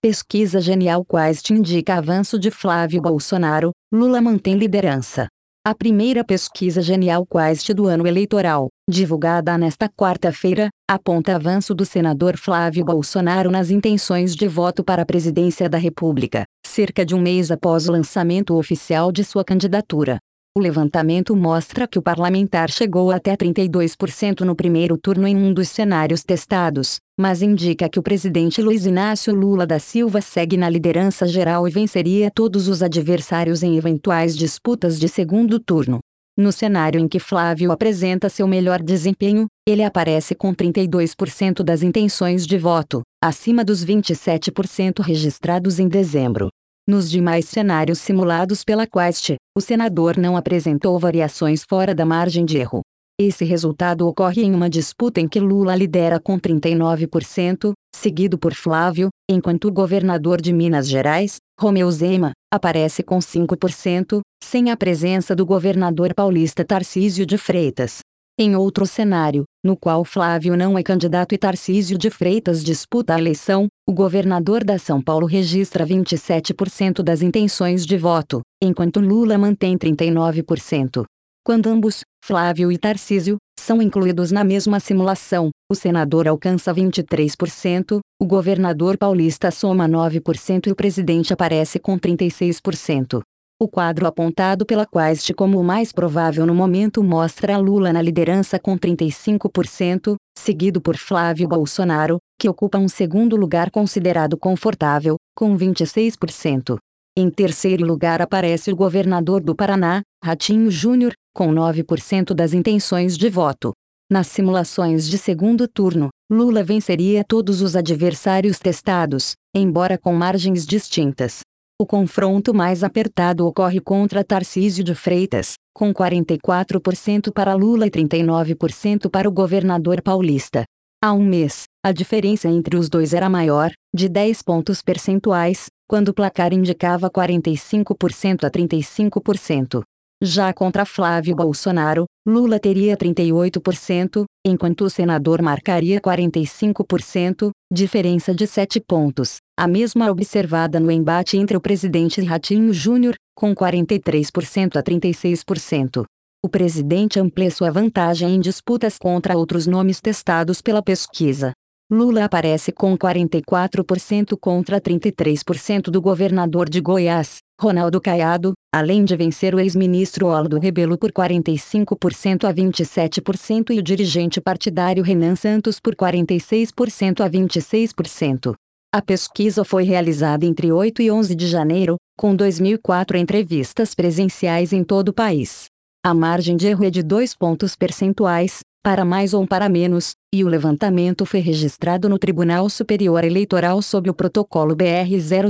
Pesquisa Genial Quest indica avanço de Flávio Bolsonaro, Lula mantém liderança. A primeira pesquisa Genial Quest do ano eleitoral, divulgada nesta quarta-feira, aponta avanço do senador Flávio Bolsonaro nas intenções de voto para a presidência da República, cerca de um mês após o lançamento oficial de sua candidatura. O levantamento mostra que o parlamentar chegou até 32% no primeiro turno em um dos cenários testados, mas indica que o presidente Luiz Inácio Lula da Silva segue na liderança geral e venceria todos os adversários em eventuais disputas de segundo turno. No cenário em que Flávio apresenta seu melhor desempenho, ele aparece com 32% das intenções de voto, acima dos 27% registrados em dezembro. Nos demais cenários simulados pela Quest, o senador não apresentou variações fora da margem de erro. Esse resultado ocorre em uma disputa em que Lula lidera com 39%, seguido por Flávio, enquanto o governador de Minas Gerais, Romeu Zema, aparece com 5%, sem a presença do governador paulista Tarcísio de Freitas. Em outro cenário, no qual Flávio não é candidato e Tarcísio de Freitas disputa a eleição, o governador da São Paulo registra 27% das intenções de voto, enquanto Lula mantém 39%. Quando ambos, Flávio e Tarcísio, são incluídos na mesma simulação, o senador alcança 23%, o governador paulista soma 9% e o presidente aparece com 36%. O quadro apontado pela Quest como o mais provável no momento mostra Lula na liderança com 35%, seguido por Flávio Bolsonaro, que ocupa um segundo lugar considerado confortável, com 26%. Em terceiro lugar aparece o governador do Paraná, Ratinho Júnior, com 9% das intenções de voto. Nas simulações de segundo turno, Lula venceria todos os adversários testados, embora com margens distintas. O confronto mais apertado ocorre contra Tarcísio de Freitas, com 44% para Lula e 39% para o governador paulista. Há um mês, a diferença entre os dois era maior, de 10 pontos percentuais, quando o placar indicava 45% a 35%. Já contra Flávio Bolsonaro, Lula teria 38%, enquanto o senador marcaria 45%, diferença de 7 pontos, a mesma observada no embate entre o presidente e Ratinho Júnior, com 43% a 36%. O presidente amplia sua vantagem em disputas contra outros nomes testados pela pesquisa. Lula aparece com 44% contra 33% do governador de Goiás, Ronaldo Caiado, além de vencer o ex-ministro Aldo Rebelo por 45% a 27% e o dirigente partidário Renan Santos por 46% a 26%. A pesquisa foi realizada entre 8 e 11 de janeiro, com 2.004 entrevistas presenciais em todo o país. A margem de erro é de 2 pontos percentuais, para mais ou para menos, e o levantamento foi registrado no Tribunal Superior Eleitoral sob o protocolo BR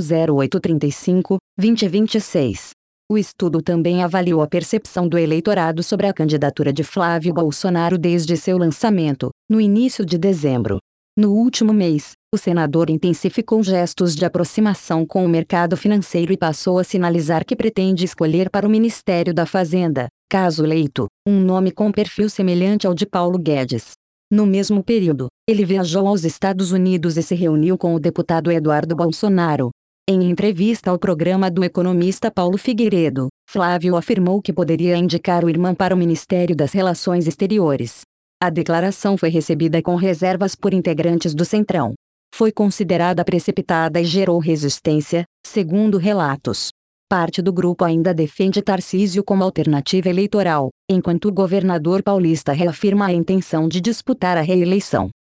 00835/2026. O estudo também avaliou a percepção do eleitorado sobre a candidatura de Flávio Bolsonaro desde seu lançamento, no início de dezembro. No último mês, o senador intensificou gestos de aproximação com o mercado financeiro e passou a sinalizar que pretende escolher para o Ministério da Fazenda, caso eleito, um nome com perfil semelhante ao de Paulo Guedes. No mesmo período, ele viajou aos Estados Unidos e se reuniu com o deputado Eduardo Bolsonaro. Em entrevista ao programa do economista Paulo Figueiredo, Flávio afirmou que poderia indicar o irmão para o Ministério das Relações Exteriores. A declaração foi recebida com reservas por integrantes do Centrão. Foi considerada precipitada e gerou resistência, segundo relatos. Parte do grupo ainda defende Tarcísio como alternativa eleitoral, enquanto o governador paulista reafirma a intenção de disputar a reeleição.